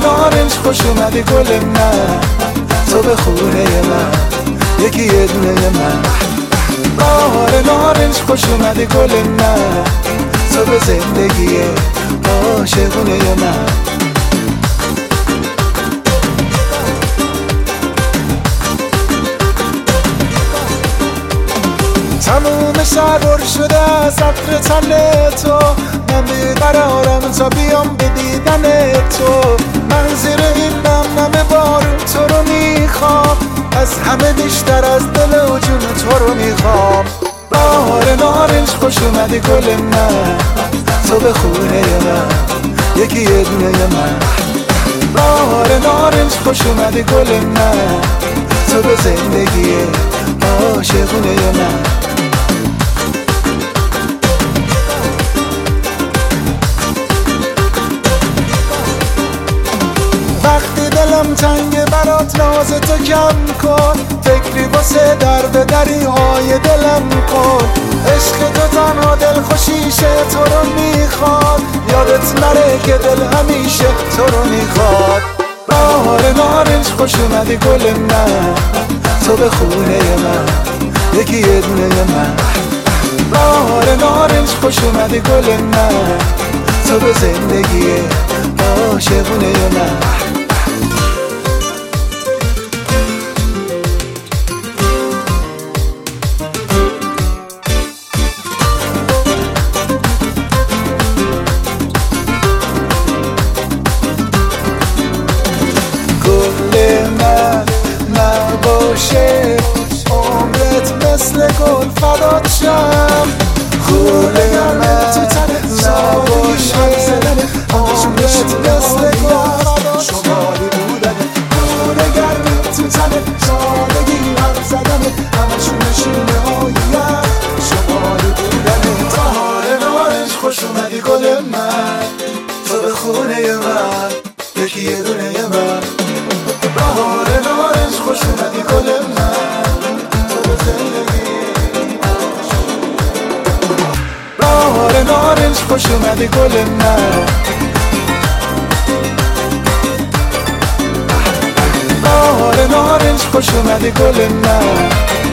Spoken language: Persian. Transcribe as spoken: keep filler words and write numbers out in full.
نارنج خوش اومدی گل من، تو به خونه من یکی یه دونه من. بهار نارنج خوش اومدی گل من، تو به زندگی عاشقونه من. تموم شهر پر شده از عطر تن تو، من بیقرارم تا بیام به دیدن تو. من زیر این نم نم بارون تو رو میخوام، از همه بیشتر از دل و جون تو رو میخوام. بهار نارنج خوش اومدی گل من، تو به خونه من یکی یه دونه من. بهار نارنج خوش اومدی گل من، تو به زندگی عاشقونه من. وقتی دلم تنگ برات ناز تو کم کن، فکری واسه در به دری های دلم کن. عشق تو تنها دل خوشیشه تو رو میخواد، یادت نره که دل همیشه تو رو میخواد. بهار نارنج خوش اومدی گل من، تو به خونه من یکی یه دونه من. بهار نارنج خوش اومدی گل من، تو به زندگی عاشقونه من. نباشه عمرت مثل گل فدات شم، گل من تو تنت نباشه عمرت مثل گل فدات شمالی بودن. گل گرمی تو تنت سادگی هم زدن، همشون نشونه هاییم شمالی بودن. بهار نارنج خوش اومدی گل من، تو به خونه من یکی یه دونه من. بهار نارنج خوش اومدی گل من، تو به زندگی. بهار نارنج خوش اومدی گل من، بهار نارنج خوش اومدی گل من.